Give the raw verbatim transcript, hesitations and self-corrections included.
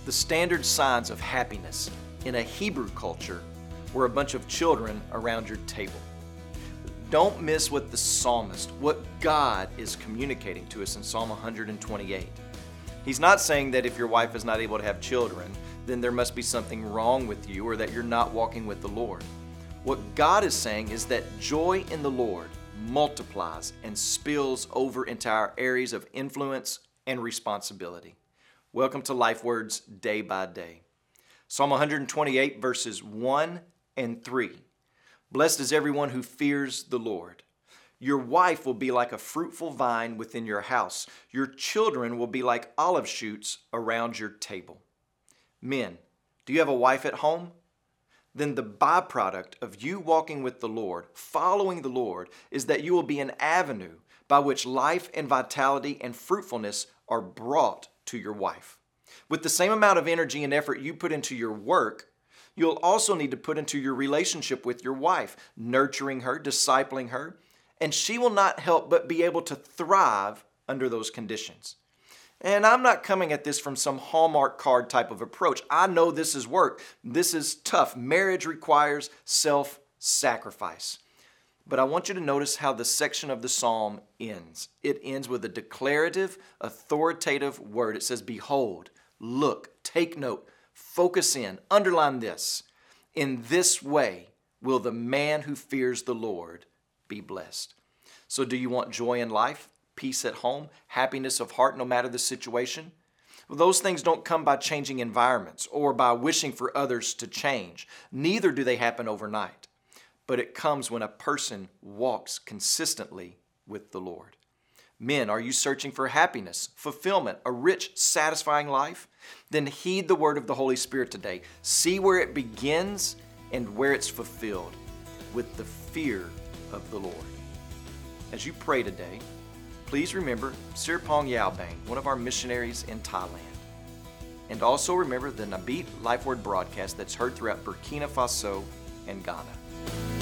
The standard signs of happiness in a Hebrew culture were a bunch of children around your table. Don't miss what the psalmist, what God is communicating to us in Psalm one twenty-eight. He's not saying that if your wife is not able to have children, then there must be something wrong with you or that you're not walking with the Lord. What God is saying is that joy in the Lord multiplies and spills over into our areas of influence and responsibility. Welcome to Life Words Day by Day. Psalm one twenty-eight verses one and three. Blessed is everyone who fears the Lord. Your wife will be like a fruitful vine within your house. Your children will be like olive shoots around your table. Men, do you have a wife at home? Then the byproduct of you walking with the Lord, following the Lord, is that you will be an avenue by which life and vitality and fruitfulness are brought to your wife. With the same amount of energy and effort you put into your work, you'll also need to put into your relationship with your wife, nurturing her, discipling her, and she will not help but be able to thrive under those conditions. And I'm not coming at this from some Hallmark card type of approach. I know this is work. This is tough. Marriage requires self-sacrifice. But I want you to notice how the section of the psalm ends. It ends with a declarative, authoritative word. It says, behold, look, take note, focus in, underline this. In this way will the man who fears the Lord be blessed. So do you want joy in life, peace at home, happiness of heart no matter the situation? Well, those things don't come by changing environments or by wishing for others to change. Neither do they happen overnight. But it comes when a person walks consistently with the Lord. Men, are you searching for happiness, fulfillment, a rich, satisfying life? Then heed the word of the Holy Spirit today. See where it begins and where it's fulfilled with the fear of the Lord. As you pray today, please remember Sirpong Yaobang, one of our missionaries in Thailand. And also remember the Nabit Life Word broadcast that's heard throughout Burkina Faso and Ghana.